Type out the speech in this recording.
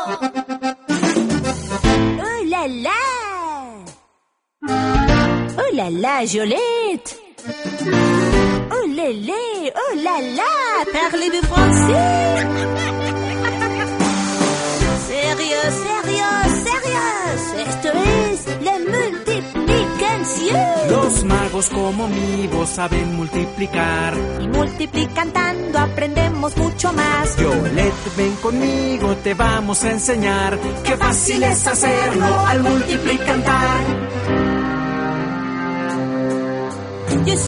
Oh là là! Oh là là, Jolette! Oh lélé! Oh là là! Parlez-vous français? Sérieux, sérieux, sérieux. Esto es la multiplicación. Los magos como mi voz saben multiplicar. Y multiplicando aprendemos mucho más. Yolette, ven conmigo, te vamos a enseñar. Qué fácil es hacerlo al multiplicar.